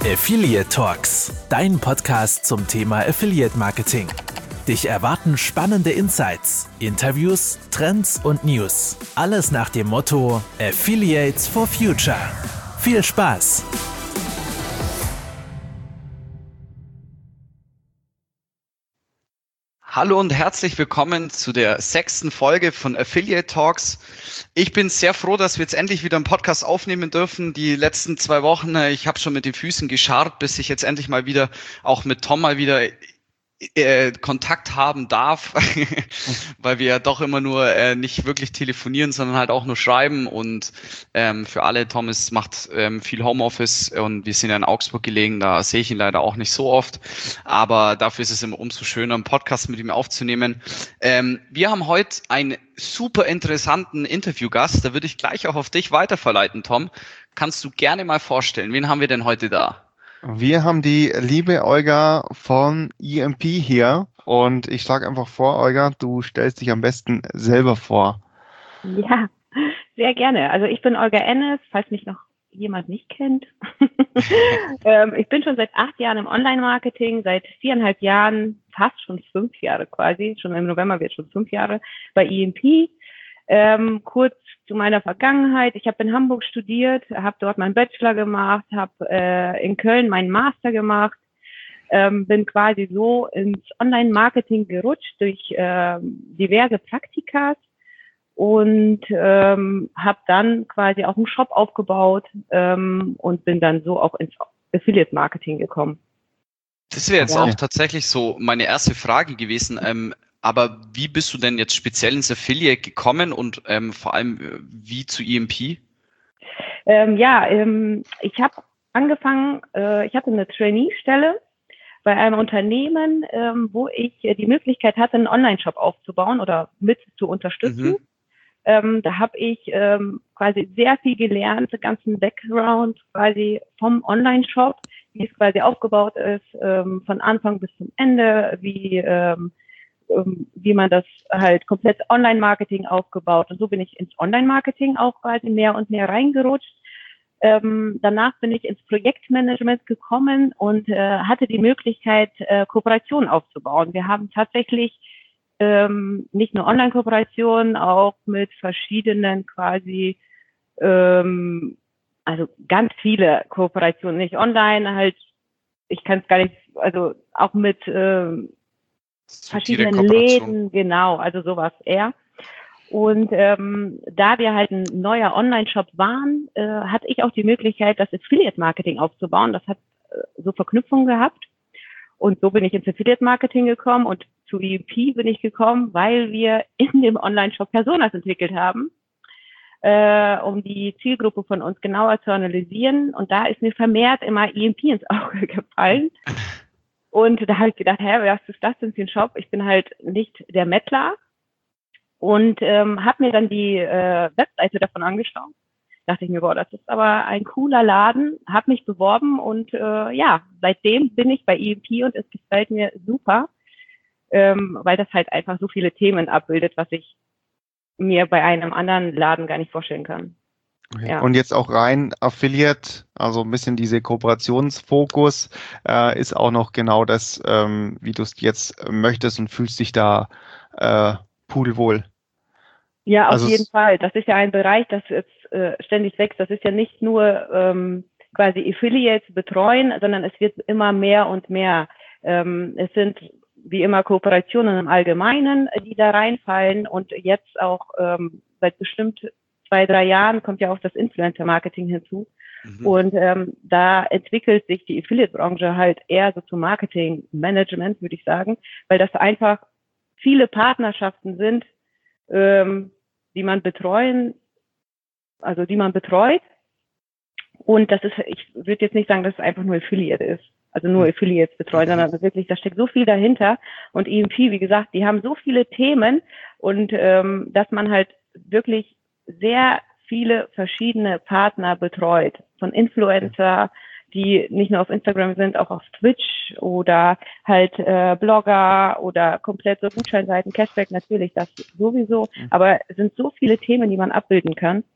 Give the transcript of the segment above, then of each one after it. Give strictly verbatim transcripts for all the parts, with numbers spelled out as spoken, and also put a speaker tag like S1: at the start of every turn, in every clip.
S1: Affiliate Talks, dein Podcast zum Thema Affiliate Marketing. Dich erwarten spannende Insights, Interviews, Trends und News. Alles nach dem Motto Affiliates for Future. Viel Spaß!
S2: Hallo und herzlich willkommen zu der sechsten Folge von Affiliate Talks. Ich bin sehr froh, dass wir jetzt endlich wieder einen Podcast aufnehmen dürfen. Die letzten zwei Wochen, ich habe schon mit den Füßen gescharrt, bis ich jetzt endlich mal wieder auch mit Tom mal wieder äh, Kontakt haben darf, weil wir ja doch immer nur äh, nicht wirklich telefonieren, sondern halt auch nur schreiben. Und ähm, für alle, Thomas macht ähm, viel Homeoffice und wir sind ja in Augsburg gelegen, da sehe ich ihn leider auch nicht so oft, aber dafür ist es immer umso schöner, einen Podcast mit ihm aufzunehmen. Ähm, wir haben heute einen super interessanten Interviewgast, da würde ich gleich auch auf dich weiterverleiten, Tom. Kannst du gerne mal vorstellen, wen haben wir denn heute da?
S3: Wir haben die liebe Olga von E M P hier und ich schlage einfach vor, Olga, du stellst dich am besten selber vor.
S4: Ja, sehr gerne. Also ich bin Olga Ennes, falls mich noch jemand nicht kennt. ähm, ich bin schon seit acht Jahren im Online-Marketing, seit viereinhalb Jahren, fast schon fünf Jahre quasi, schon im November wird schon fünf Jahre bei E M P. Ähm, kurz zu meiner Vergangenheit. Ich habe in Hamburg studiert, habe dort meinen Bachelor gemacht, habe äh, in Köln meinen Master gemacht, ähm, bin quasi so ins Online-Marketing gerutscht durch ähm, diverse Praktikas und ähm, habe dann quasi auch einen Shop aufgebaut ähm, und bin dann so auch ins Affiliate-Marketing gekommen.
S2: Das wäre jetzt
S4: Ja.
S2: auch tatsächlich so meine erste Frage gewesen. Ähm, aber wie bist du denn jetzt speziell ins Affiliate gekommen und ähm, vor allem äh, wie zu E M P?
S4: Ähm, ja, ähm, ich habe angefangen, äh, ich hatte eine Trainee-Stelle bei einem Unternehmen, ähm, wo ich äh, die Möglichkeit hatte, einen Online-Shop aufzubauen oder mit zu unterstützen.
S2: Mhm.
S4: Ähm, da habe ich ähm, quasi sehr viel gelernt, den ganzen Background quasi vom Online-Shop, wie es quasi aufgebaut ist, ähm, von Anfang bis zum Ende, wie ähm, ähm, wie man das halt komplett Online-Marketing aufgebaut. Und so bin ich ins Online-Marketing auch quasi mehr und mehr reingerutscht. Ähm, danach bin ich ins Projektmanagement gekommen und äh, hatte die Möglichkeit, äh, Kooperationen aufzubauen. Wir haben tatsächlich ähm, nicht nur Online-Kooperationen, auch mit verschiedenen quasi, ähm, also ganz viele Kooperationen, nicht online, halt, ich kann es gar nicht, also auch mit ähm, verschiedenen Läden, genau, also sowas eher. Und ähm, da wir halt ein neuer Online-Shop waren, äh, hatte ich auch die Möglichkeit, das Affiliate-Marketing aufzubauen. Das hat äh, so Verknüpfungen gehabt. Und so bin ich ins Affiliate-Marketing gekommen und zu E M P bin ich gekommen, weil wir in dem Online-Shop Personas entwickelt haben, äh, um die Zielgruppe von uns genauer zu analysieren. Und da ist mir vermehrt immer E M P ins Auge gefallen. Und da habe ich gedacht, hä, was ist das denn für ein Shop? Ich bin halt nicht der Mettler. Und ähm, habe mir dann die äh, Webseite davon angeschaut. Dachte ich mir, boah, das ist aber ein cooler Laden. Habe mich beworben und äh, ja, seitdem bin ich bei E M P und es gefällt mir super, ähm, weil das halt einfach so viele Themen abbildet, was ich mir bei einem anderen Laden gar nicht vorstellen kann.
S3: Okay.
S4: Ja.
S3: Und jetzt auch rein Affiliate, also ein bisschen diese Kooperationsfokus, äh, ist auch noch genau das, ähm, wie du es jetzt möchtest und fühlst dich da äh, pudelwohl.
S4: Ja, auf
S3: Also
S4: jeden
S3: es-
S4: Fall. Das ist ja ein Bereich, das jetzt äh, ständig wächst. Das ist ja nicht nur ähm, quasi Affiliates betreuen, sondern es wird immer mehr und mehr. Ähm, es sind wie immer Kooperationen im Allgemeinen, die da reinfallen. Und jetzt auch ähm, seit bestimmt zwei, drei Jahren kommt ja auch das Influencer-Marketing hinzu.
S2: Mhm.
S4: Und ähm, da entwickelt sich die Affiliate-Branche halt eher so zum Marketing-Management, würde ich sagen, weil das einfach viele Partnerschaften sind, ähm, die man betreuen, also die man betreut. Und das ist, ich würde jetzt nicht sagen, dass es einfach nur Affiliate ist, also nur Affiliates betreuen,
S2: Mhm.
S4: sondern wirklich, da steckt so viel dahinter. Und E M P, wie gesagt, die haben so viele Themen und ähm, dass man halt wirklich sehr viele verschiedene Partner betreut, von Influencer, die nicht nur auf Instagram sind, auch auf Twitch oder halt äh, Blogger oder komplett so Gutscheinseiten, Cashback natürlich, das sowieso. Aber es sind so viele Themen, die man abbilden kann.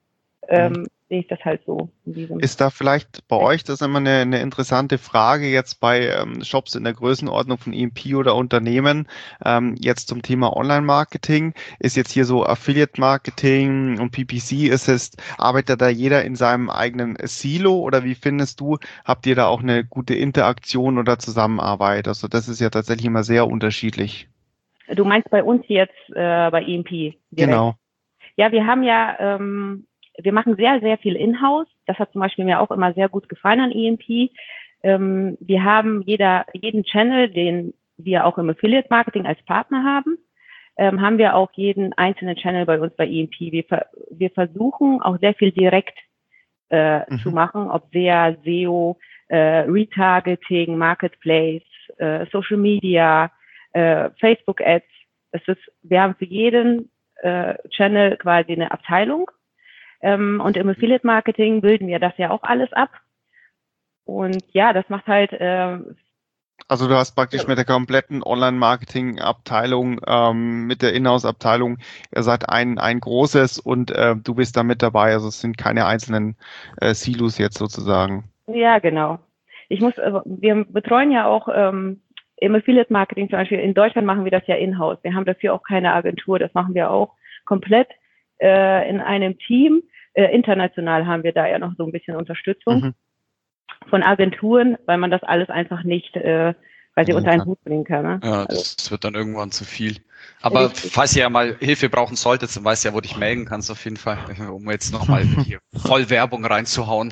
S4: ähm, mhm. sehe ich das halt so. In diesem
S3: ist da vielleicht bei euch, das ist immer eine, eine interessante Frage jetzt bei ähm, Shops in der Größenordnung von E M P oder Unternehmen, ähm, jetzt zum Thema Online-Marketing, ist jetzt hier so Affiliate-Marketing und P P C, ist es, arbeitet da jeder in seinem eigenen Silo oder wie findest du, habt ihr da auch eine gute Interaktion oder Zusammenarbeit? Also das ist ja tatsächlich immer sehr unterschiedlich.
S4: Du meinst bei uns jetzt äh, bei E M P direkt?
S3: Genau.
S4: Ja, wir haben ja, ähm, wir machen sehr, sehr viel in-house. Das hat zum Beispiel mir auch immer sehr gut gefallen an E M P. Ähm, wir haben jeder, jeden Channel, den wir auch im Affiliate-Marketing als Partner haben, ähm, haben wir auch jeden einzelnen Channel bei uns bei E M P. Wir, ver wir versuchen auch sehr viel direkt äh, mhm. zu machen, ob sehr S E O, äh, Retargeting, Marketplace, äh, Social Media, äh, Facebook-Ads. Das ist, wir haben für jeden äh, Channel quasi eine Abteilung. Ähm, und im Affiliate-Marketing bilden wir das ja auch alles ab. Und ja, das macht halt... Äh,
S3: also du hast praktisch ja. mit der kompletten Online-Marketing-Abteilung, ähm, mit der Inhouse-Abteilung, ihr seid ein, ein großes und äh, du bist da mit dabei. Also es sind keine einzelnen äh, Silos jetzt sozusagen.
S4: Ja, genau. Ich muss, äh, wir betreuen ja auch ähm, im Affiliate-Marketing zum Beispiel, in Deutschland machen wir das ja in-house. Wir haben dafür auch keine Agentur, das machen wir auch komplett äh, in einem Team. Äh, international haben wir da ja noch so ein bisschen Unterstützung mhm. von Agenturen, weil man das alles einfach nicht äh, quasi ja, unter einen Hut bringen kann. Ne?
S2: Ja, das also, wird dann irgendwann zu viel. Aber richtig. Falls ihr ja mal Hilfe brauchen solltet, dann weißt du ja, wo du dich melden kannst auf jeden Fall, um jetzt nochmal hier voll Werbung reinzuhauen.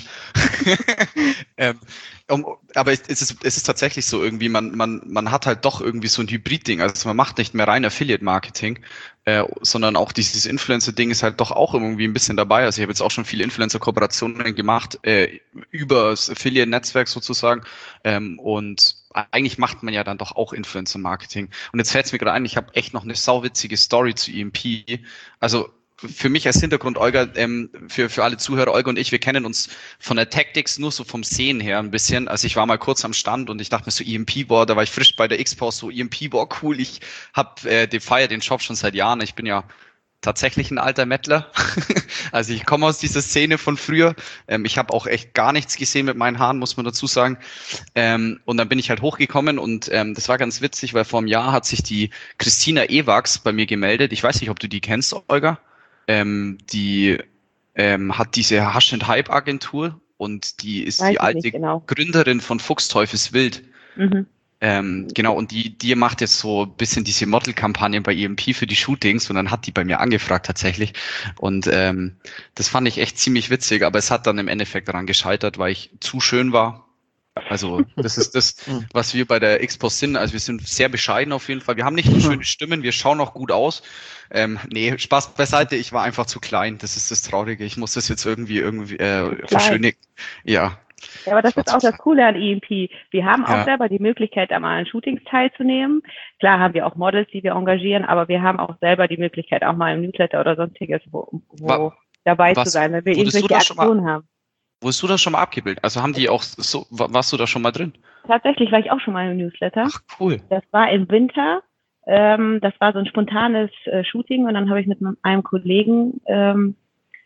S2: ähm, um, aber es ist, es ist tatsächlich so irgendwie, man, man, man hat halt doch irgendwie so ein Hybrid-Ding. Also man macht nicht mehr rein Affiliate-Marketing, äh, sondern auch dieses Influencer-Ding ist halt doch auch irgendwie ein bisschen dabei. Also ich habe jetzt auch schon viele Influencer-Kooperationen gemacht, äh, über das Affiliate-Netzwerk sozusagen. Ähm, und eigentlich macht man ja dann doch auch Influencer-Marketing. Und jetzt fällt es mir gerade ein, ich habe echt noch eine sauwitzige Story zu E M P. Also für mich als Hintergrund, Olga, ähm, für, für alle Zuhörer, Olga und ich, wir kennen uns von der Tactics nur so vom Sehen her ein bisschen. Also ich war mal kurz am Stand und ich dachte mir so E M P, boah, da war ich frisch bei der Expo, so E M P, boah, cool, ich hab äh, den feier den Shop schon seit Jahren. Ich bin ja tatsächlich ein alter Mettler. Also ich komme aus dieser Szene von früher. Ähm, ich habe auch echt gar nichts gesehen mit meinen Haaren, muss man dazu sagen. Ähm, und dann bin ich halt hochgekommen und ähm, das war ganz witzig, weil vor einem Jahr hat sich die Christina Ewachs bei mir gemeldet. Ich weiß nicht, ob du die kennst, Olga. Ähm, die ähm, hat diese Hush and Hype Agentur und die ist weiß die alte genau. Gründerin von Fuchsteufelswild. Mhm. Ähm, genau, und die, die macht jetzt so ein bisschen diese Model-Kampagnen bei E M P für die Shootings und dann hat die bei mir angefragt tatsächlich und ähm, das fand ich echt ziemlich witzig, aber es hat dann im Endeffekt daran gescheitert, weil ich zu schön war. Also das ist das, was wir bei der Expo sind, also wir sind sehr bescheiden auf jeden Fall, wir haben nicht nur schöne Stimmen, wir schauen auch gut aus. Ähm, nee, Spaß beiseite, ich war einfach zu klein, das ist das Traurige, ich muss das jetzt irgendwie, irgendwie äh, verschönigen. Ja.
S4: Ja, aber das ist auch das Coole an E M P. Wir haben auch ja. selber die Möglichkeit, einmal an Shootings teilzunehmen. Klar haben wir auch Models, die wir engagieren, aber wir haben auch selber die Möglichkeit, auch mal im Newsletter oder sonstiges, wo, wo War, dabei was, zu sein, wenn wir irgendwelche Aktionen haben.
S2: Wurdest du das schon mal abgebildet? Also haben die auch so, warst du da schon mal drin?
S4: Tatsächlich war ich auch schon mal im Newsletter.
S2: Ach, cool.
S4: Das war im Winter. Ähm, das war so ein spontanes äh, Shooting und dann habe ich mit einem Kollegen ähm,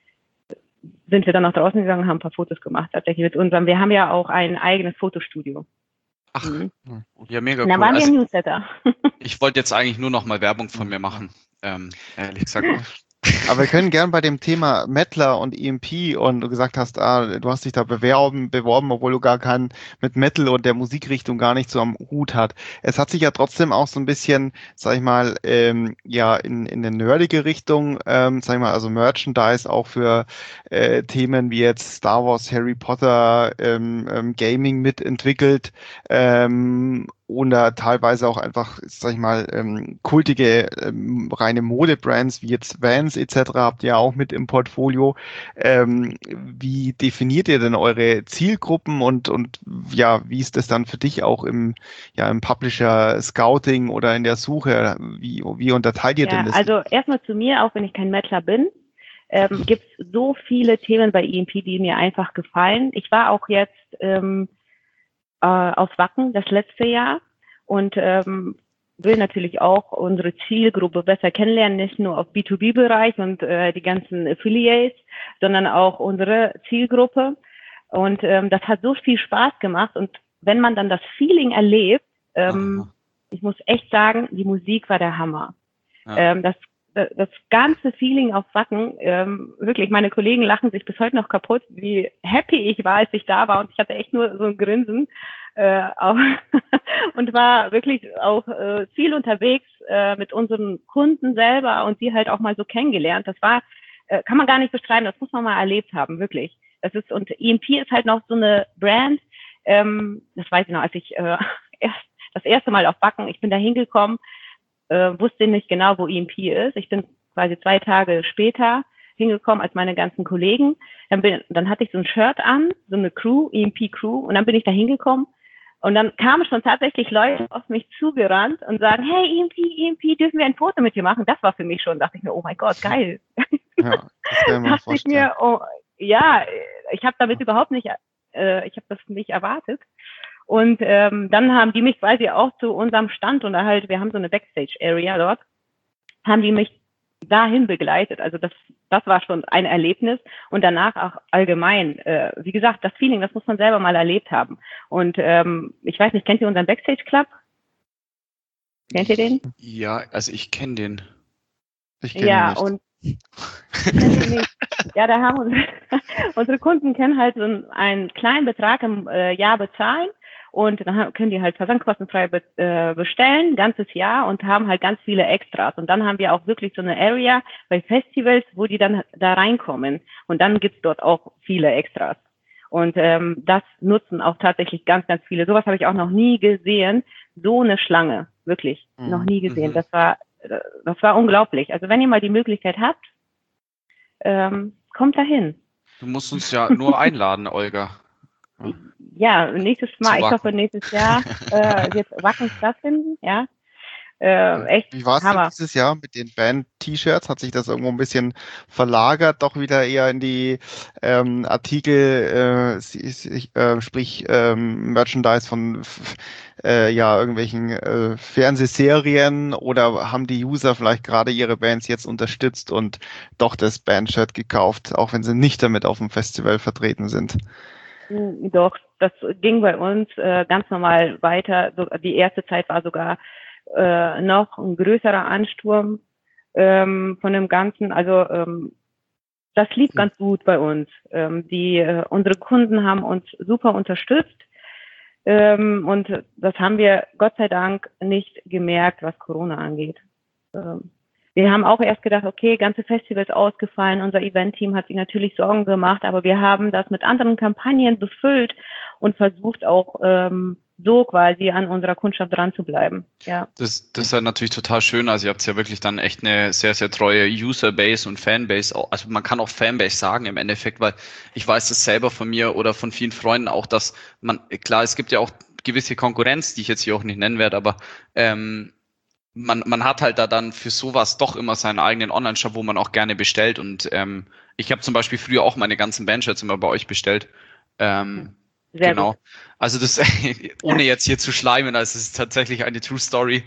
S4: sind wir dann nach draußen gegangen und haben ein paar Fotos gemacht, tatsächlich mit unserem. Wir haben ja auch ein eigenes Fotostudio.
S2: Ach, mhm. ja, mega
S4: cool.
S2: Da
S4: waren wir im Newsletter.
S2: Ich wollte jetzt eigentlich nur noch mal Werbung von mir machen, ähm, ehrlich gesagt.
S3: Aber wir können gern bei dem Thema Mettler und E M P und du gesagt hast, ah, du hast dich da beworben, beworben, obwohl du gar keinen mit Metal und der Musikrichtung gar nicht so am Hut hat. Es hat sich ja trotzdem auch so ein bisschen, sag ich mal, ähm, ja in in eine nerdige Richtung, ähm, sag ich mal, also Merchandise auch für äh, Themen wie jetzt Star Wars, Harry Potter, ähm, ähm, Gaming mitentwickelt. Ähm, oder teilweise auch einfach, sag ich mal, ähm, kultige, ähm, reine Modebrands wie jetzt Vans et cetera habt ihr auch mit im Portfolio. Ähm, wie definiert ihr denn eure Zielgruppen und und ja, wie ist das dann für dich auch im ja im Publisher Scouting oder in der Suche? Wie wie unterteilt ihr
S4: ja,
S3: denn das?
S4: Also erstmal zu mir, auch wenn ich kein Mettler bin, ähm, gibt es so viele Themen bei E M P, die mir einfach gefallen. Ich war auch jetzt ähm, äh, auf Wacken das letzte Jahr und ähm, will natürlich auch unsere Zielgruppe besser kennenlernen, nicht nur auf B zwei B-Bereich und äh, die ganzen Affiliates, sondern auch unsere Zielgruppe. Und ähm, das hat so viel Spaß gemacht. Und wenn man dann das Feeling erlebt, ähm, ich muss echt sagen, die Musik war der Hammer. Ja. Ähm, das, das, das ganze Feeling auf Wacken, ähm, wirklich, meine Kollegen lachen sich bis heute noch kaputt, wie happy ich war, als ich da war. Und ich hatte echt nur so ein Grinsen. Äh, auch und war wirklich auch äh, viel unterwegs äh, mit unseren Kunden selber und die halt auch mal so kennengelernt. Das war, äh, kann man gar nicht beschreiben, das muss man mal erlebt haben, wirklich. Das ist, und E M P ist halt noch so eine Brand, ähm, das weiß ich noch, als ich äh, erst das erste Mal auf Wacken, ich bin da hingekommen, äh, wusste nicht genau, wo E M P ist. Ich bin quasi zwei Tage später hingekommen als meine ganzen Kollegen. Dann, bin, dann hatte ich so ein Shirt an, so eine Crew, E M P Crew, und dann bin ich da hingekommen. Und dann kamen schon tatsächlich Leute auf mich zugerannt und sagen, hey, E M P, E M P, dürfen wir ein Foto mit dir machen? Das war für mich schon, dachte ich mir, oh mein Gott, geil. Ja, das kann man dachte ich mir, oh, ja, ich habe damit überhaupt nicht, äh, ich habe das nicht erwartet. Und ähm, dann haben die mich quasi auch zu unserem Stand und da halt, wir haben so eine Backstage-Area dort, haben die mich dahin begleitet. Also das, das war schon ein Erlebnis und danach auch allgemein. Äh, wie gesagt, das Feeling, das muss man selber mal erlebt haben. Und ähm, ich weiß nicht, kennt ihr unseren Backstage Club? Kennt ihr den?
S2: Ja, also ich kenne den.
S3: Ich kenne
S4: ja,
S3: ihn nicht.
S4: Und nicht. Ja, da haben unsere, unsere Kunden können halt so einen, einen kleinen Betrag im äh, Jahr bezahlen. Und dann können die halt versandkostenfrei be äh, bestellen, ganzes Jahr, und haben halt ganz viele Extras. Und dann haben wir auch wirklich so eine Area bei Festivals, wo die dann da reinkommen. Und dann gibt's dort auch viele Extras. Und ähm, das nutzen auch tatsächlich ganz, ganz viele. Sowas habe ich auch noch nie gesehen. So eine Schlange, wirklich, mhm. noch nie gesehen. Mhm. Das war, das war unglaublich. Also wenn ihr mal die Möglichkeit habt, ähm, kommt dahin.
S2: Du musst uns ja nur einladen, Olga.
S4: Ja, nächstes Mal, ich hoffe nächstes Jahr äh, wird Wacken stattfinden, ja. Äh, echt
S3: Wie war es denn dieses Jahr mit den Band-T-Shirts? Hat sich das irgendwo ein bisschen verlagert, doch wieder eher in die ähm, Artikel, äh, äh, sprich ähm, Merchandise von äh, ja irgendwelchen äh, Fernsehserien, oder haben die User vielleicht gerade ihre Bands jetzt unterstützt und doch das Band-Shirt gekauft, auch wenn sie nicht damit auf dem Festival vertreten sind?
S4: Doch, das ging bei uns äh, ganz normal weiter. So, die erste Zeit war sogar äh, noch ein größerer Ansturm ähm, von dem Ganzen. Also ähm, das lief ganz gut bei uns. Ähm, die äh, unsere Kunden haben uns super unterstützt ähm, und das haben wir Gott sei Dank nicht gemerkt, was Corona angeht. Ähm, Wir haben auch erst gedacht, okay, ganze Festivals ausgefallen, unser Event-Team hat sich natürlich Sorgen gemacht, aber wir haben das mit anderen Kampagnen befüllt und versucht auch ähm, so quasi an unserer Kundschaft dran zu bleiben. Ja.
S2: Das, das ist halt natürlich total schön, also ihr habt ja wirklich dann echt eine sehr, sehr treue Userbase und Fanbase, also man kann auch Fanbase sagen im Endeffekt, weil ich weiß das selber von mir oder von vielen Freunden auch, dass man, klar, es gibt ja auch gewisse Konkurrenz, die ich jetzt hier auch nicht nennen werde, aber ähm, Man, man hat halt da dann für sowas doch immer seinen eigenen Online-Shop, wo man auch gerne bestellt. Und ähm, ich habe zum Beispiel früher auch meine ganzen Bandshirts immer bei euch bestellt. Ähm,
S4: Sehr
S2: genau.
S4: gut.
S2: Also das, ohne jetzt hier zu schleimen, also es ist tatsächlich eine True Story.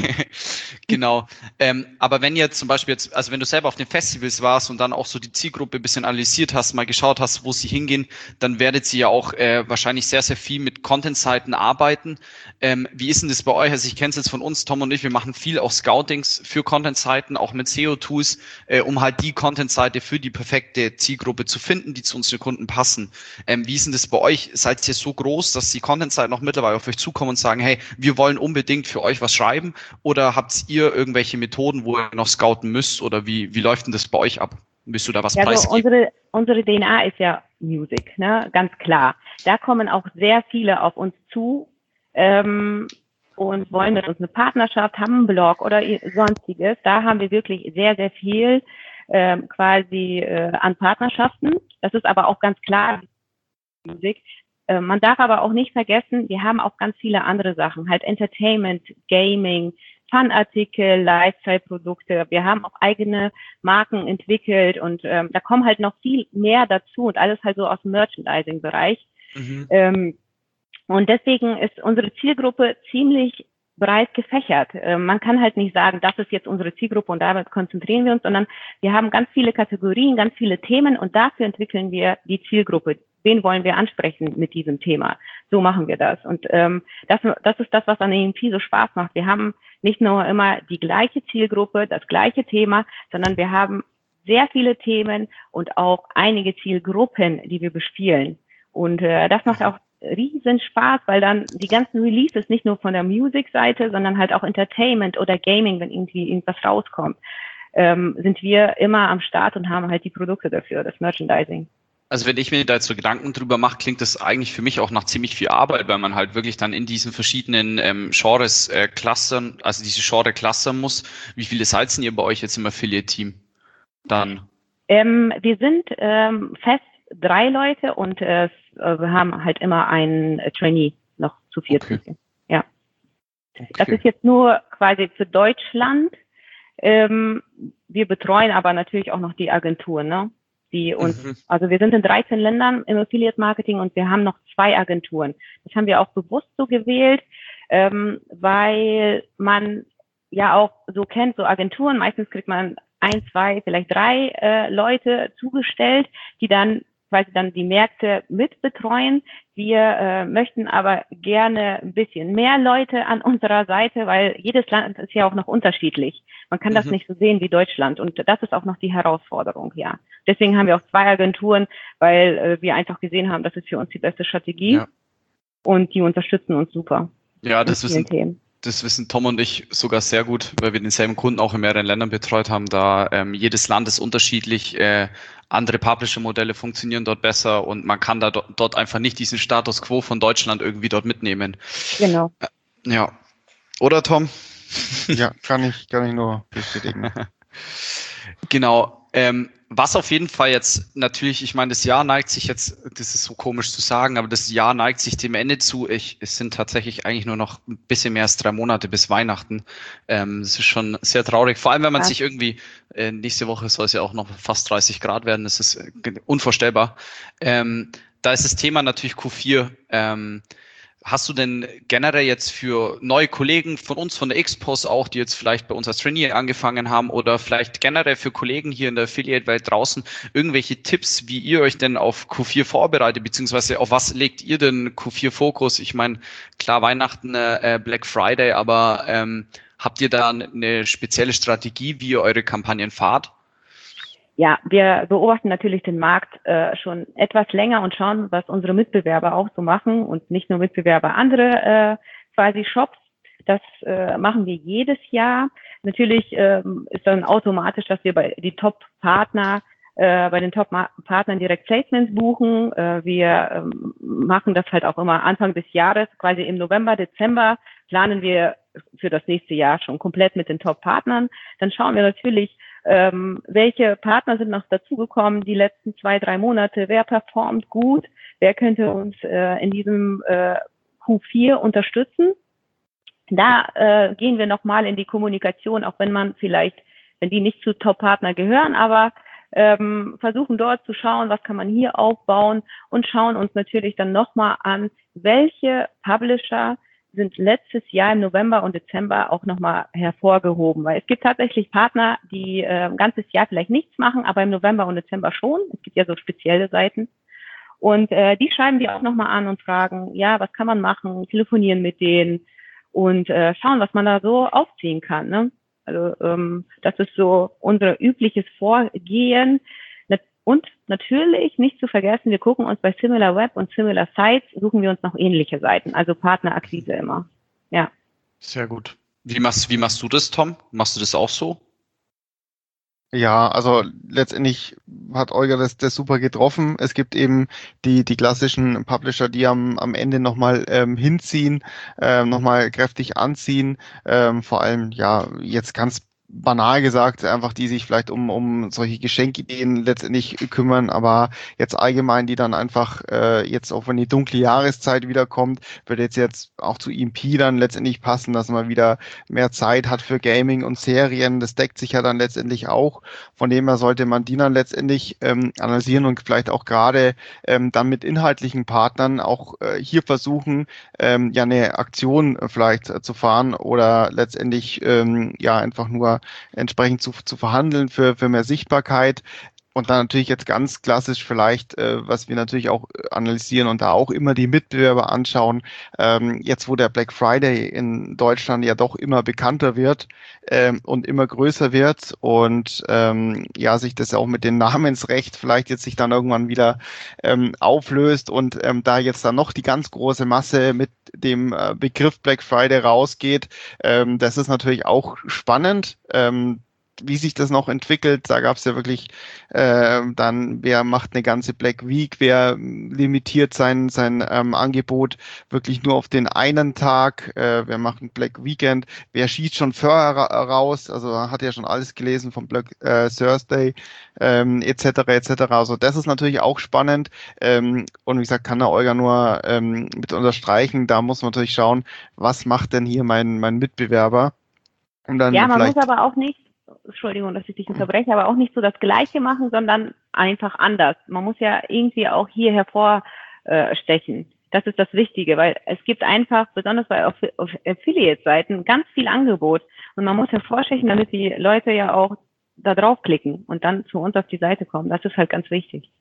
S2: Genau. Ähm, aber wenn ihr zum Beispiel jetzt, also wenn du selber auf den Festivals warst und dann auch so die Zielgruppe ein bisschen analysiert hast, mal geschaut hast, wo sie hingehen, dann werdet ihr ja auch äh, wahrscheinlich sehr, sehr viel mit Content-Seiten arbeiten. Ähm, wie ist denn das bei euch? Also ich kenne es jetzt von uns, Tom und ich, wir machen viel auch Scoutings für Content-Seiten, auch mit S E O-Tools, äh, um halt die Content-Seite für die perfekte Zielgruppe zu finden, die zu unseren Kunden passen. Ähm, wie ist denn das bei euch? Seid ihr so groß, dass die Content-Seiten noch mittlerweile auf euch zukommen und sagen, hey, wir wollen unbedingt für euch was schreiben? Oder habt ihr irgendwelche Methoden, wo ihr noch scouten müsst? Oder wie, wie läuft denn das bei euch ab? Willst du da was
S4: Ja, also
S2: preisgeben?
S4: unsere, unsere D N A ist ja Music, ne? Ganz klar. Da kommen auch sehr viele auf uns zu ähm, und wollen mit uns eine Partnerschaft, haben einen Blog oder sonstiges. Da haben wir wirklich sehr, sehr viel ähm, quasi äh, an Partnerschaften. Das ist aber auch ganz klar Musik. Äh, man darf aber auch nicht vergessen, wir haben auch ganz viele andere Sachen, halt Entertainment, Gaming, Fanartikel, Lifestyle-Produkte. Wir haben auch eigene Marken entwickelt und ähm, da kommen halt noch viel mehr dazu und alles halt so aus dem Merchandising-Bereich. Mhm. Ähm, und deswegen ist unsere Zielgruppe ziemlich breit gefächert. Äh, man kann halt nicht sagen, das ist jetzt unsere Zielgruppe und damit konzentrieren wir uns, sondern wir haben ganz viele Kategorien, ganz viele Themen und dafür entwickeln wir die Zielgruppe. Wen wollen wir ansprechen mit diesem Thema? So machen wir das. Und ähm, das, das ist das, was an E M P so Spaß macht. Wir haben nicht nur immer die gleiche Zielgruppe, das gleiche Thema, sondern wir haben sehr viele Themen und auch einige Zielgruppen, die wir bespielen. Und äh, das macht auch riesen Spaß, weil dann die ganzen Releases nicht nur von der Music-Seite, sondern halt auch Entertainment oder Gaming, wenn irgendwie irgendwas rauskommt, ähm, sind wir immer am Start und haben halt die Produkte dafür, das Merchandising.
S2: Also wenn ich mir da jetzt so Gedanken drüber mache, klingt das eigentlich für mich auch nach ziemlich viel Arbeit, weil man halt wirklich dann in diesen verschiedenen ähm, Genres äh, clustern, also diese Genre clustern muss. Wie viele seid ihr bei euch jetzt im Affiliate-Team dann? Ähm,
S4: wir sind ähm, fest drei Leute und äh, wir haben halt immer einen Trainee noch zu viert. Okay. Ja. Okay. Das ist jetzt nur quasi für Deutschland. Ähm, wir betreuen aber natürlich auch noch die Agenturen, ne? Die uns, mhm. Also wir sind in dreizehn Ländern im Affiliate Marketing und wir haben noch zwei Agenturen. Das haben wir auch bewusst so gewählt, ähm, weil man ja auch so kennt, so Agenturen, meistens kriegt man ein, zwei, vielleicht drei äh, Leute zugestellt, die dann quasi dann die Märkte mitbetreuen. Wir äh, möchten aber gerne ein bisschen mehr Leute an unserer Seite, weil jedes Land ist ja auch noch unterschiedlich. Man kann mhm. das nicht so sehen wie Deutschland und das ist auch noch die Herausforderung, ja. Deswegen haben wir auch zwei Agenturen, weil äh, wir einfach gesehen haben, das ist für uns die beste Strategie ja. Und die unterstützen uns super.
S2: Ja, das wissen Themen. Das wissen Tom und ich sogar sehr gut, weil wir denselben Kunden auch in mehreren Ländern betreut haben. Da ähm, jedes Land ist unterschiedlich, äh, andere Publisher-Modelle funktionieren dort besser und man kann da do- dort einfach nicht diesen Status quo von Deutschland irgendwie dort mitnehmen.
S4: Genau.
S2: Äh, ja. Oder Tom?
S3: Ja, kann ich, kann ich nur bestätigen.
S2: Genau. Ähm, was auf jeden Fall jetzt natürlich, ich meine, das Jahr neigt sich jetzt, das ist so komisch zu sagen, aber das Jahr neigt sich dem Ende zu. Ich, es sind tatsächlich eigentlich nur noch ein bisschen mehr als drei Monate bis Weihnachten. Ähm, das ist schon sehr traurig, vor allem wenn man ja. sich irgendwie, äh, nächste Woche soll es ja auch noch fast dreißig Grad werden, das ist äh, unvorstellbar. Ähm, da ist das Thema natürlich Q vier. Ähm, Hast du denn generell jetzt für neue Kollegen von uns, von der X-Pos auch, die jetzt vielleicht bei uns als Trainee angefangen haben oder vielleicht generell für Kollegen hier in der Affiliate-Welt draußen, irgendwelche Tipps, wie ihr euch denn auf Q vier vorbereitet, beziehungsweise auf was legt ihr denn Q vier Fokus? Ich meine, klar, Weihnachten, äh, Black Friday, aber ähm, habt ihr da eine spezielle Strategie, wie ihr eure Kampagnen fahrt?
S4: Ja, wir beobachten natürlich den Markt äh, schon etwas länger und schauen, was unsere Mitbewerber auch so machen und nicht nur Mitbewerber, andere äh, quasi Shops. Das äh, machen wir jedes Jahr. Natürlich ähm, ist dann automatisch, dass wir bei die Top-Partner, äh, bei den Top-Partnern direkt Placements buchen. Äh, wir ähm, machen das halt auch immer Anfang des Jahres, quasi im November, Dezember planen wir für das nächste Jahr schon komplett mit den Top-Partnern. Dann schauen wir natürlich, Ähm, welche Partner sind noch dazugekommen die letzten zwei, drei Monate, wer performt gut, wer könnte uns äh, in diesem äh, Q vier unterstützen. Da äh, gehen wir nochmal in die Kommunikation, auch wenn man vielleicht, wenn die nicht zu Top-Partner gehören, aber ähm, versuchen dort zu schauen, was kann man hier aufbauen und schauen uns natürlich dann nochmal an, welche Publisher sind letztes Jahr im November und Dezember auch nochmal hervorgehoben, weil es gibt tatsächlich Partner, die äh, ein ganzes Jahr vielleicht nichts machen, aber im November und Dezember schon. Es gibt ja so spezielle Seiten und äh, die schreiben wir auch nochmal an und fragen, ja, was kann man machen, telefonieren mit denen und äh, schauen, was man da so aufziehen kann, ne? Also ähm, das ist so unser übliches Vorgehen. Und natürlich nicht zu vergessen, wir gucken uns bei SimilarWeb und Similar Sites, suchen wir uns noch ähnliche Seiten, also Partnerakquise immer. Ja.
S2: Sehr gut. Wie machst, wie machst du das, Tom? Machst du das auch so?
S3: Ja, also letztendlich hat Olga das, das super getroffen. Es gibt eben die, die klassischen Publisher, die am, am Ende nochmal ähm, hinziehen, ähm, nochmal kräftig anziehen. Ähm, vor allem, ja, jetzt ganz banal gesagt, einfach die sich vielleicht um, um solche Geschenkideen letztendlich kümmern, aber jetzt allgemein, die dann einfach äh, jetzt auch wenn die dunkle Jahreszeit wiederkommt, wird jetzt jetzt auch zu E M P dann letztendlich passen, dass man wieder mehr Zeit hat für Gaming und Serien. Das deckt sich ja dann letztendlich auch. Von dem her sollte man die dann letztendlich ähm, analysieren und vielleicht auch gerade ähm, dann mit inhaltlichen Partnern auch äh, hier versuchen, ähm, ja eine Aktion äh, vielleicht äh, zu fahren oder letztendlich ähm, ja einfach nur entsprechend zu, zu verhandeln für, für mehr Sichtbarkeit. Und dann natürlich jetzt ganz klassisch vielleicht, äh, was wir natürlich auch analysieren und da auch immer die Mitbewerber anschauen, ähm, jetzt wo der Black Friday in Deutschland ja doch immer bekannter wird ähm, und immer größer wird und ähm, ja sich das auch mit dem Namensrecht vielleicht jetzt sich dann irgendwann wieder ähm, auflöst und ähm, da jetzt dann noch die ganz große Masse mit dem äh, Begriff Black Friday rausgeht, ähm, das ist natürlich auch spannend. Ähm, wie sich das noch entwickelt, da gab es ja wirklich äh, dann, wer macht eine ganze Black Week, wer limitiert sein, sein ähm, Angebot wirklich nur auf den einen Tag, äh, wer macht ein Black Weekend, wer schießt schon vorher ra- raus, also hat ja schon alles gelesen vom Black äh, Thursday ähm, et cetera et cetera. Also das ist natürlich auch spannend ähm, und wie gesagt, kann der Olga nur ähm, mit unterstreichen, da muss man natürlich schauen, was macht denn hier mein, mein Mitbewerber? Und dann
S4: Ja, man
S3: vielleicht
S4: muss aber auch nicht, Entschuldigung, dass ich dich unterbreche, aber auch nicht so das Gleiche machen, sondern einfach anders. Man muss ja irgendwie auch hier hervorstechen. Das ist das Wichtige, weil es gibt einfach, besonders bei auf, auf Affiliate-Seiten, ganz viel Angebot. Und man muss hervorstechen, damit die Leute ja auch da draufklicken und dann zu uns auf die Seite kommen. Das ist halt ganz wichtig.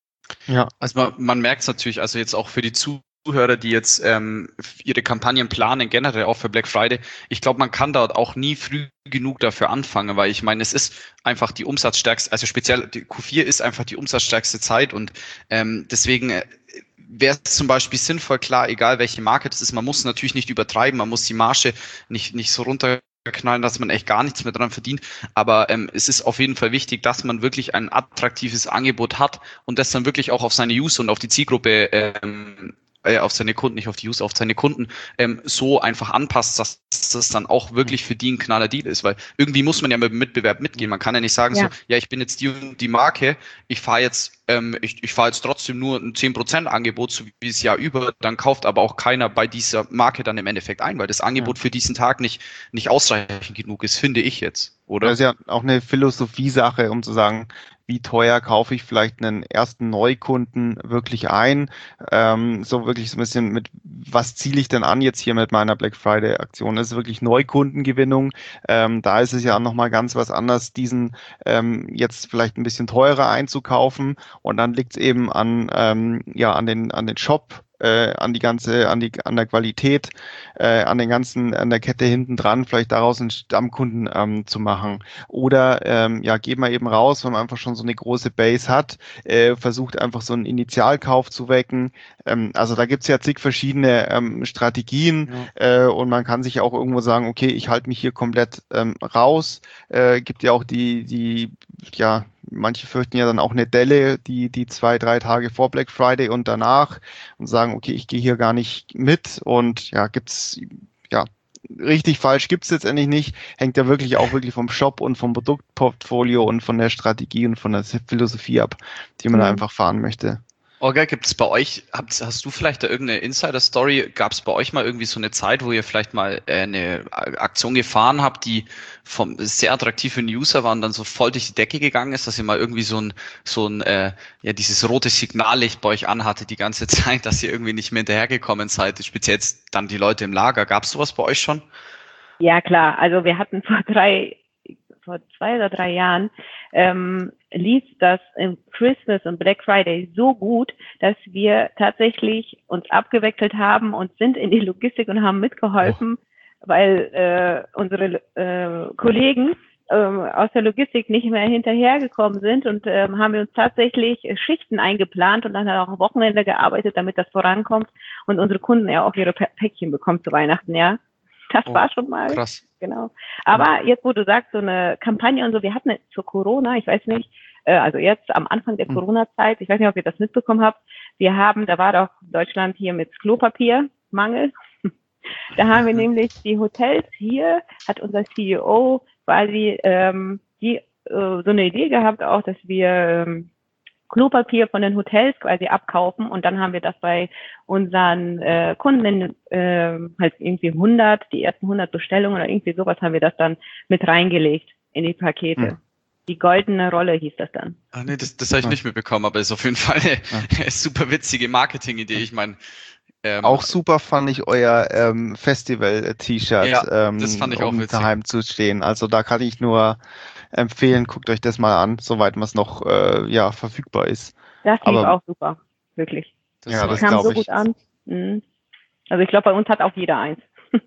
S2: Ja, also man, man merkt es natürlich, also jetzt auch für die Zuhörer, die jetzt ähm, ihre Kampagnen planen, generell auch für Black Friday. Ich glaube, man kann dort auch nie früh genug dafür anfangen, weil ich meine, es ist einfach die umsatzstärkste, also speziell die Q vier ist einfach die umsatzstärkste Zeit und ähm, deswegen äh, wäre es zum Beispiel sinnvoll, klar, egal welche Marke das ist, man muss natürlich nicht übertreiben, man muss die Marge nicht, nicht so runter knallen, dass man echt gar nichts mehr dran verdient. Aber ähm, es ist auf jeden Fall wichtig, dass man wirklich ein attraktives Angebot hat und das dann wirklich auch auf seine User und auf die Zielgruppe, ähm, äh, auf seine Kunden, nicht auf die User, auf seine Kunden ähm, so einfach anpasst, dass das dann auch wirklich für die ein knaller Deal ist. Weil irgendwie muss man ja mit dem Mitbewerb mitgehen. Man kann ja nicht sagen
S4: Ja.
S2: so, ja, ich bin jetzt die, die Marke, ich fahre jetzt ähm, ich, ich fahre jetzt trotzdem nur ein zehn Prozent Angebot, so wie das Jahr über, dann kauft aber auch keiner bei dieser Marke dann im Endeffekt ein, weil das Angebot
S3: Ja.
S2: für diesen Tag nicht, nicht ausreichend genug ist, finde ich jetzt, oder?
S3: Das ist ja auch eine Philosophie-Sache, um zu sagen, wie teuer kaufe ich vielleicht einen ersten Neukunden wirklich ein? Ähm, so wirklich so ein bisschen mit, was ziele ich denn an jetzt hier mit meiner Black Friday-Aktion? Das ist wirklich Neukundengewinnung. Ähm, da ist es ja nochmal ganz was anderes, diesen ähm, jetzt vielleicht ein bisschen teurer einzukaufen. Und dann liegt es eben an, ähm, ja, an den, an den Shop, äh, an die ganze, an die, an der Qualität, äh, an den ganzen, an der Kette hinten dran, vielleicht daraus einen Stammkunden ähm, zu machen. Oder ähm, ja, geht man eben raus, wenn man einfach schon so eine große Base hat, äh, versucht einfach so einen Initialkauf zu wecken. Ähm, also da gibt's ja zig verschiedene ähm, Strategien
S2: Ja.
S3: äh, und man kann sich auch irgendwo sagen, okay, ich halte mich hier komplett ähm, raus. Äh, gibt ja auch die, die, ja, manche fürchten ja dann auch eine Delle, die, die zwei, drei Tage vor Black Friday und danach und sagen, okay, ich gehe hier gar nicht mit und ja, gibt's, ja, richtig falsch gibt's letztendlich nicht, hängt ja wirklich auch wirklich vom Shop und vom Produktportfolio und von der Strategie und von der Philosophie ab, die man da
S4: Mhm.
S3: einfach fahren möchte.
S2: Olga, gibt es bei euch, habt, hast du vielleicht da irgendeine Insider-Story? Gab es bei euch mal irgendwie so eine Zeit, wo ihr vielleicht mal äh, eine Aktion gefahren habt, die vom sehr attraktiv für den User war und dann so voll durch die Decke gegangen ist, dass ihr mal irgendwie so ein, so ein, äh, ja, dieses rote Signallicht bei euch anhatte die ganze Zeit, dass ihr irgendwie nicht mehr hinterhergekommen seid, speziell jetzt dann die Leute im Lager. Gab es sowas bei euch schon?
S4: Ja, klar. Also wir hatten vor drei, vor zwei oder drei Jahren ähm, lief das im Christmas und Black Friday so gut, dass wir tatsächlich uns abgewechselt haben und sind in die Logistik und haben mitgeholfen, oh. weil äh, unsere äh, Kollegen äh, aus der Logistik nicht mehr hinterhergekommen sind und äh, haben wir uns tatsächlich Schichten eingeplant und dann auch Wochenende gearbeitet, damit das vorankommt und unsere Kunden ja auch ihre Päckchen bekommen zu Weihnachten, ja. Das oh, war schon mal.
S2: Krass.
S4: Genau. Aber jetzt, wo du sagst, so eine Kampagne und so, wir hatten zu Corona, ich weiß nicht, äh, also jetzt am Anfang der mhm. Corona-Zeit, ich weiß nicht, ob ihr das mitbekommen habt, wir haben, da war doch Deutschland hier mit Klopapiermangel Da haben wir nämlich die Hotels hier, hat unser C E O quasi ähm, die, äh, so eine Idee gehabt auch, dass wir ähm, Klopapier von den Hotels quasi abkaufen und dann haben wir das bei unseren äh, Kunden äh, halt irgendwie hundert, die ersten hundert Bestellungen oder irgendwie sowas haben wir das dann mit reingelegt in die Pakete. Hm. Die goldene Rolle hieß das dann.
S2: Ah, nee, das, das habe ich nicht mitbekommen, aber ist auf jeden Fall eine ja. super witzige Marketing-Idee. Ich meine,
S3: ähm, auch super fand ich euer ähm, Festival-T-Shirt,
S2: ja,
S3: ähm,
S2: das fand ich
S3: um
S2: auch witzig.
S3: Daheim zu stehen. Also da kann ich nur empfehlen, guckt euch das mal an, soweit man es noch äh, ja, verfügbar ist.
S4: Das lief aber auch super, wirklich.
S3: Das, ja, das
S4: kam so
S3: ich.
S4: gut an. Mhm. Also ich glaube, bei uns hat auch jeder eins.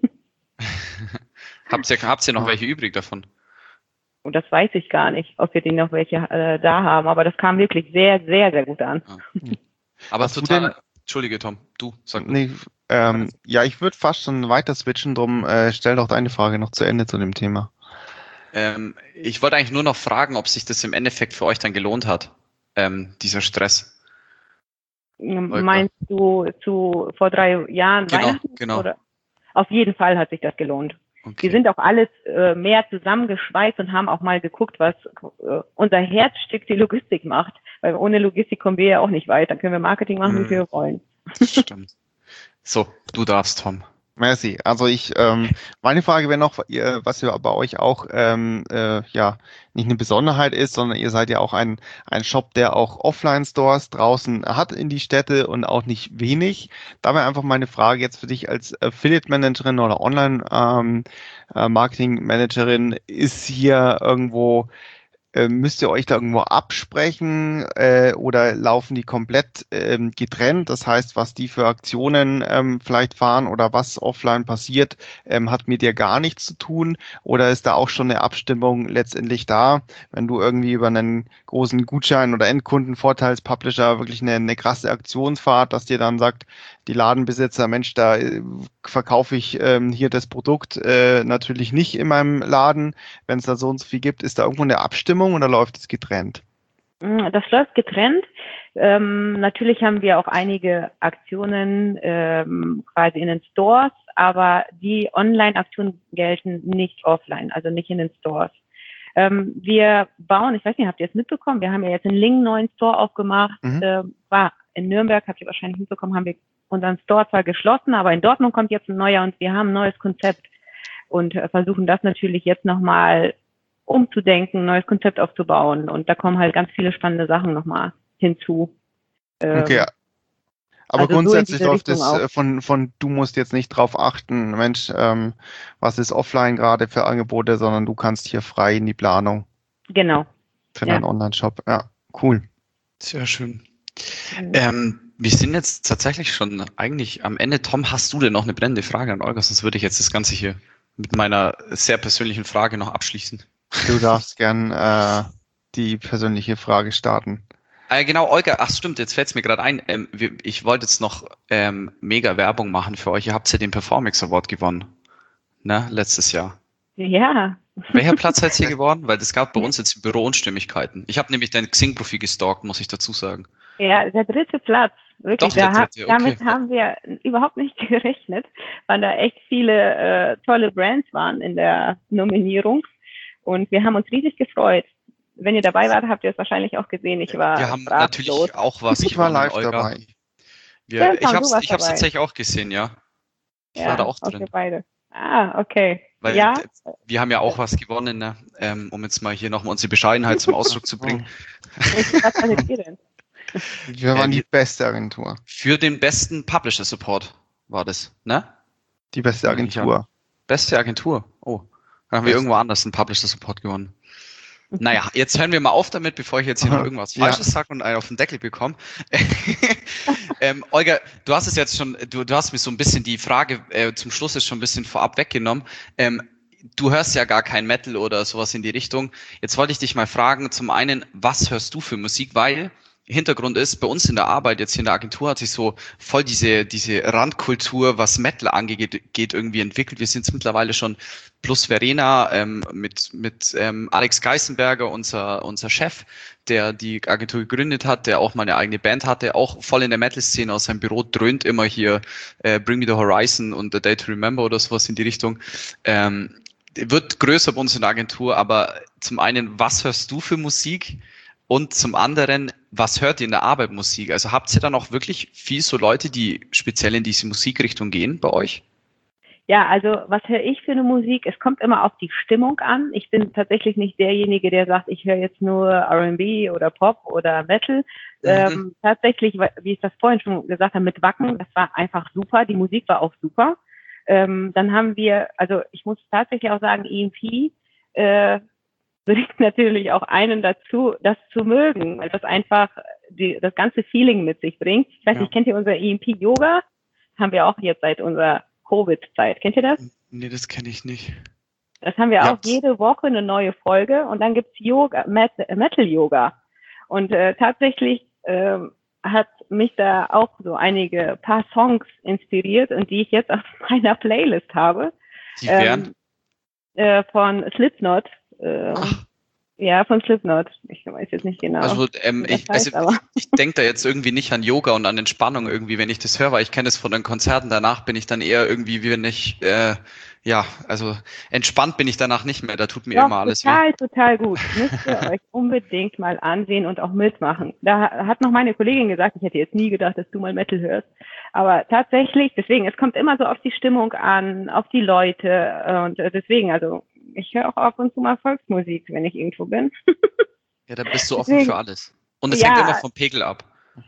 S2: habt ihr, habt ihr noch welche übrig davon?
S4: Und das weiß ich gar nicht, ob wir die noch welche äh, da haben, aber das kam wirklich sehr, sehr, sehr gut an.
S2: Ja. Aber Hast total, Entschuldige Tom, du sag
S3: nee, ähm, ja, ich würde fast schon weiter switchen, drum äh, stell doch deine Frage noch zu Ende zu dem Thema.
S2: Ähm, ich wollte eigentlich nur noch fragen, ob sich das im Endeffekt für euch dann gelohnt hat, ähm, dieser Stress.
S4: Meinst du zu vor drei Jahren
S2: genau,
S4: Weihnachten?
S2: Genau.
S4: Oder? Auf jeden Fall hat sich das gelohnt.
S2: Okay.
S4: Wir sind auch alles äh, mehr zusammengeschweißt und haben auch mal geguckt, was äh, unser Herzstück die Logistik macht. Weil ohne Logistik kommen wir ja auch nicht weiter. Dann können wir Marketing machen, hm. wie wir wollen.
S2: Stimmt. So, du darfst, Tom.
S3: Merci. Also ich, ähm, meine Frage wäre noch, ihr, was ja bei euch auch ähm, äh, ja nicht eine Besonderheit ist, sondern ihr seid ja auch ein ein Shop, der auch Offline-Stores draußen hat in die Städte und auch nicht wenig. Da wäre einfach meine Frage jetzt für dich als Affiliate-Managerin oder Online-Marketing-Managerin, ist hier irgendwo müsst ihr euch da irgendwo absprechen äh, oder laufen die komplett ähm, getrennt? Das heißt, was die für Aktionen ähm, vielleicht fahren oder was offline passiert, ähm, hat mit dir gar nichts zu tun? Oder ist da auch schon eine Abstimmung letztendlich da, wenn du irgendwie über einen großen Gutschein oder Endkundenvorteils-Publisher wirklich eine, eine krasse Aktion fahrt, dass dir dann sagt, die Ladenbesitzer, Mensch, da äh, verkaufe ich ähm, hier das Produkt äh, natürlich nicht in meinem Laden, wenn es da so und so viel gibt. Ist da irgendwo eine Abstimmung oder läuft es getrennt?
S4: Das läuft getrennt. Ähm, natürlich haben wir auch einige Aktionen ähm, quasi in den Stores, aber die Online-Aktionen gelten nicht offline, also nicht in den Stores. Ähm, wir bauen, ich weiß nicht, habt ihr es mitbekommen? Wir haben ja jetzt einen Lingen neuen Store aufgemacht. Mhm. Äh, war in Nürnberg, habt ihr wahrscheinlich mitbekommen, haben wir unseren Store zwar geschlossen, aber in Dortmund kommt jetzt ein neuer und wir haben ein neues Konzept und äh, versuchen das natürlich jetzt nochmal umzudenken, ein neues Konzept aufzubauen. Und da kommen halt ganz viele spannende Sachen nochmal hinzu. Ähm,
S3: okay. Aber also grundsätzlich so läuft es von, von, du musst jetzt nicht drauf achten, Mensch, ähm, was ist offline gerade für Angebote, sondern du kannst hier frei in die Planung.
S4: Genau.
S3: Für deinen ja. Online-Shop. Ja, cool.
S2: Sehr schön. Mhm. Ähm, wir sind jetzt tatsächlich schon eigentlich am Ende. Tom, hast du denn noch eine brennende Frage an Olga? Sonst würde ich jetzt das Ganze hier mit meiner sehr persönlichen Frage noch abschließen.
S3: Du darfst gern äh, die persönliche Frage starten.
S2: Äh, genau, Olga, ach stimmt, jetzt fällt es mir gerade ein. Ähm, wir, ich wollte jetzt noch ähm, mega Werbung machen für euch. Ihr habt ja den Performix Award gewonnen, ne, letztes Jahr.
S4: Ja.
S2: Welcher Platz seid ihr geworden? Weil es gab bei uns jetzt im Büro Unstimmigkeiten. Ich habe nämlich dein Xing-Profil gestalkt, muss ich dazu sagen.
S4: Ja, der dritte Platz. Wirklich,
S2: Doch, der
S4: da
S2: dritte,
S4: ha-
S2: okay.
S4: damit haben wir überhaupt nicht gerechnet, weil da echt viele äh, tolle Brands waren in der Nominierung. Und wir haben uns riesig gefreut. Wenn ihr dabei wart, habt ihr es wahrscheinlich auch gesehen. Ich war
S2: Wir haben
S4: sprachlos.
S2: natürlich auch was
S3: Ich war live Olga. dabei.
S2: Wir, ja, ich habe es ich hab's tatsächlich auch gesehen, ja. Ich
S4: ja,
S2: war da auch drin.
S4: Okay, beide. Ah, okay.
S2: Weil
S4: ja?
S2: wir haben ja auch was gewonnen, ne? ähm, um jetzt mal hier nochmal unsere Bescheidenheit zum Ausdruck zu bringen.
S4: Was hattet ihr denn?
S3: Wir waren die beste Agentur.
S2: Für den besten Publisher Support war das, ne?
S3: Die beste Agentur.
S2: Beste Agentur. Oh, dann haben wir irgendwo anders einen Publisher Support gewonnen. Naja, jetzt hören wir mal auf damit, bevor ich jetzt hier noch irgendwas Falsches ja. sage und einen auf den Deckel bekomme. ähm, Olga, du hast es jetzt schon, du, du hast mir so ein bisschen die Frage äh, zum Schluss jetzt schon ein bisschen vorab weggenommen. Ähm, du hörst ja gar kein Metal oder sowas in die Richtung. Jetzt wollte ich dich mal fragen, zum einen, was hörst du für Musik? Weil Hintergrund ist, bei uns in der Arbeit, jetzt hier in der Agentur, hat sich so voll diese, diese Randkultur, was Metal angeht, geht irgendwie entwickelt. Wir sind jetzt mittlerweile schon plus Verena ähm, mit, mit ähm, Alex Geisenberger, unser, unser Chef, der die Agentur gegründet hat, der auch mal eine eigene Band hatte, auch voll in der Metal-Szene aus seinem Büro dröhnt immer hier äh, Bring Me the Horizon und A Day to Remember oder sowas in die Richtung. Ähm, wird größer bei uns in der Agentur, aber zum einen, was hörst du für Musik? Und zum anderen, was hört ihr in der Arbeit Musik? Also habt ihr dann auch wirklich viel so Leute, die speziell in diese Musikrichtung gehen bei euch?
S4: Ja, also was höre ich für eine Musik? Es kommt immer auf die Stimmung an. Ich bin tatsächlich nicht derjenige, der sagt, ich höre jetzt nur R and B oder Pop oder Metal. Mhm. Ähm, tatsächlich, wie ich das vorhin schon gesagt habe, mit Wacken, das war einfach super. Die Musik war auch super. Ähm, dann haben wir, also ich muss tatsächlich auch sagen, E M P äh, bringt natürlich auch einen dazu, das zu mögen, weil das einfach die, das ganze Feeling mit sich bringt. Ich weiß nicht, ja. Kennt ihr unser E M P Yoga? Haben wir auch jetzt seit unserer Covid-Zeit. Kennt ihr das?
S2: Nee, das kenne ich nicht.
S4: Das haben wir ja. Auch jede Woche eine neue Folge und dann gibt's Yoga, Metal-Yoga. Und äh, tatsächlich äh, hat mich da auch so einige paar Songs inspiriert und die ich jetzt auf meiner Playlist habe.
S2: Die wären?
S4: Ähm, äh, von Slipknot. Äh, ja, von Slipknot. Ich weiß jetzt nicht genau.
S2: Also, ähm, ich, heißt, also ich denke da jetzt irgendwie nicht an Yoga und an Entspannung irgendwie, wenn ich das höre, weil ich kenne es von den Konzerten. Danach bin ich dann eher irgendwie, wie wenn ich, äh, ja, also entspannt bin ich danach nicht mehr. Da tut mir
S4: Doch,
S2: immer alles
S4: total,
S2: weh.
S4: Total gut. Müsst ihr euch unbedingt mal ansehen und auch mitmachen. Da hat noch meine Kollegin gesagt, ich hätte jetzt nie gedacht, dass du mal Metal hörst. Aber tatsächlich, deswegen, es kommt immer so auf die Stimmung an, auf die Leute und deswegen, also ich höre auch ab und zu mal Volksmusik, wenn ich irgendwo bin.
S2: Ja, da bist du offen deswegen, für alles. Und es ja, hängt immer vom Pegel ab.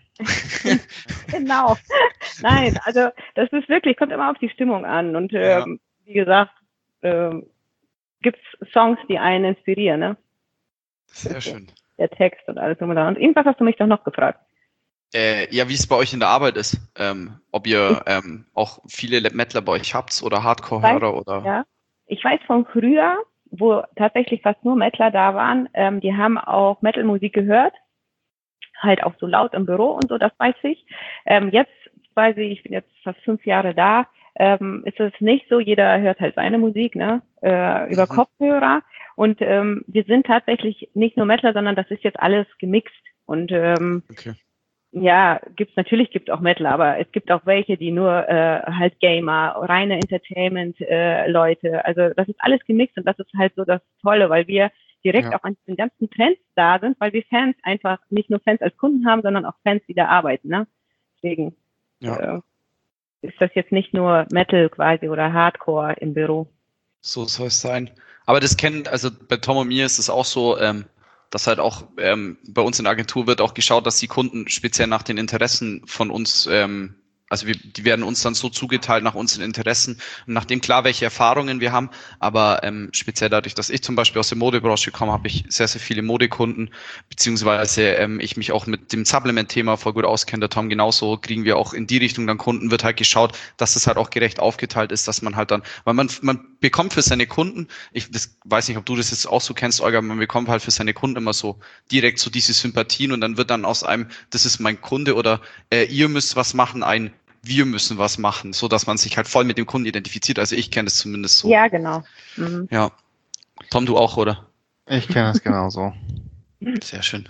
S4: Genau. Nein, also das ist wirklich, kommt immer auf die Stimmung an. Und ja. ähm, wie gesagt, ähm, gibt's Songs, die einen inspirieren, ne?
S2: Sehr schön.
S4: Der Text und alles. Und irgendwas hast du mich doch noch gefragt.
S2: Äh, ja, wie es bei euch in der Arbeit ist. Ähm, ob ihr ähm, auch viele Metaler bei euch habt oder Hardcore-Hörer oder...
S4: Ja. Ich weiß von früher, wo tatsächlich fast nur Metaler da waren, ähm, die haben auch Metal-Musik gehört, halt auch so laut im Büro und so, das weiß ich. Ähm, jetzt weiß ich, ich bin jetzt fast fünf Jahre da, ähm, ist es nicht so, jeder hört halt seine Musik, ne, äh, über mhm. Kopfhörer und ähm, wir sind tatsächlich nicht nur Metaler, sondern das ist jetzt alles gemixt und ähm,
S2: okay.
S4: Ja, gibt's natürlich gibt auch Metal, aber es gibt auch welche, die nur äh, halt Gamer, reine Entertainment-Leute. Äh, also das ist alles gemixt und das ist halt so das Tolle, weil wir direkt ja. auch an diesen ganzen Trends da sind, weil wir Fans einfach nicht nur Fans als Kunden haben, sondern auch Fans, die da arbeiten. Ne? Deswegen ja. äh, ist das jetzt nicht nur Metal quasi oder Hardcore im Büro.
S2: So soll es sein. Aber das kennen, also bei Tom und mir ist es auch so, ähm, dass halt auch ähm, bei uns in der Agentur wird auch geschaut, dass die Kunden speziell nach den Interessen von uns, ähm, also wir, die werden uns dann so zugeteilt nach unseren Interessen und nachdem klar, welche Erfahrungen wir haben, aber ähm, speziell dadurch, dass ich zum Beispiel aus der Modebranche komme, habe ich sehr, sehr viele Modekunden, beziehungsweise ähm, ich mich auch mit dem Supplement-Thema voll gut auskenne, der Tom genauso, kriegen wir auch in die Richtung dann Kunden, wird halt geschaut, dass es halt auch gerecht aufgeteilt ist, dass man halt dann, weil man man bekommt für seine Kunden, ich das weiß nicht, ob du das jetzt auch so kennst, Olga, man bekommt halt für seine Kunden immer so direkt so diese Sympathien und dann wird dann aus einem, das ist mein Kunde oder äh, ihr müsst was machen, ein wir müssen was machen, so dass man sich halt voll mit dem Kunden identifiziert. Also ich kenne es zumindest so.
S4: Ja, genau. Mhm.
S2: Ja. Tom, du auch, oder?
S3: Ich kenne es genauso.
S2: Sehr schön.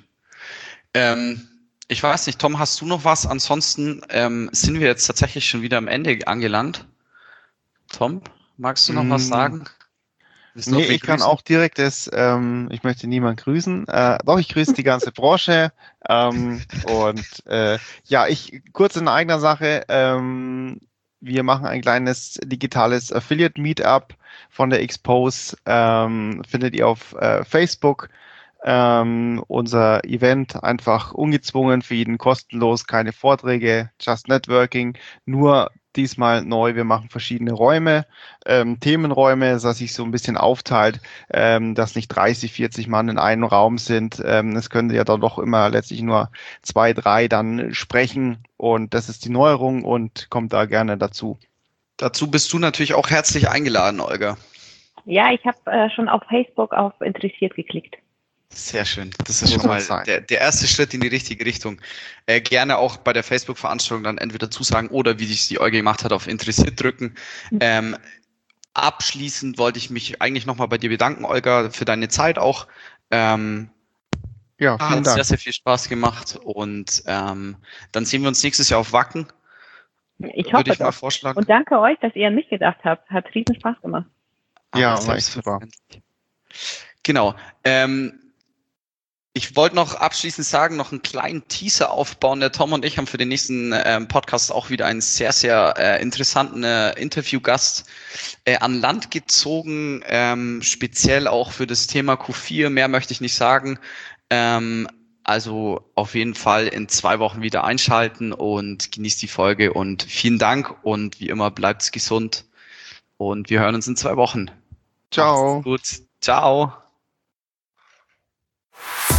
S2: Ähm, ich weiß nicht, Tom, hast du noch was? Ansonsten ähm, sind wir jetzt tatsächlich schon wieder am Ende angelangt. Tom, magst du noch mm. was sagen?
S3: Nee, ich kann auch direkt das, ähm, ich möchte niemand grüßen, äh, doch, ich grüße die ganze Branche ähm, und äh, ja, ich, kurz in eigener Sache, ähm, wir machen ein kleines digitales Affiliate-Meetup von der Expose, ähm, findet ihr auf äh, Facebook, ähm, unser Event einfach ungezwungen, für jeden kostenlos, keine Vorträge, just Networking, nur diesmal neu, wir machen verschiedene Räume, ähm, Themenräume, dass sich so ein bisschen aufteilt, ähm, dass nicht dreißig, vierzig Mann in einem Raum sind. Ähm, es können ja dann doch immer letztlich nur zwei, drei dann sprechen und das ist die Neuerung und kommt da gerne dazu.
S2: Dazu bist du natürlich auch herzlich eingeladen, Olga.
S4: Ja, ich habe äh, schon auf Facebook auf interessiert geklickt.
S2: Sehr schön. Das ist
S3: So
S2: schon mal
S3: soll's sein.
S2: der, der erste Schritt in die richtige Richtung. Äh, gerne auch bei der Facebook-Veranstaltung dann entweder zusagen oder, wie es die Olga gemacht hat, auf interessiert drücken. Ähm, abschließend wollte ich mich eigentlich nochmal bei dir bedanken, Olga, für deine Zeit auch. Ähm,
S3: Ja, vielen
S2: hat
S3: Dank.
S2: sehr, sehr viel Spaß gemacht und ähm, dann sehen wir uns nächstes Jahr auf Wacken.
S4: Ich
S2: Würde
S4: hoffe
S2: ich mal
S4: doch.
S2: vorschlagen.
S4: Und danke euch, dass ihr an mich gedacht habt. Hat riesen Spaß gemacht.
S3: Ja,
S2: Aber
S3: war echt super.
S2: selbstverständlich. Genau. Ähm, ich wollte noch abschließend sagen, noch einen kleinen Teaser aufbauen. Der Tom und ich haben für den nächsten ähm, Podcast auch wieder einen sehr, sehr äh, interessanten äh, Interviewgast äh, an Land gezogen, ähm, speziell auch für das Thema Q vier. Mehr möchte ich nicht sagen. Ähm, also auf jeden Fall in zwei Wochen wieder einschalten und genießt die Folge und vielen Dank und wie immer bleibt's gesund und wir hören uns in zwei Wochen.
S3: Ciao.
S2: Macht's gut. Ciao.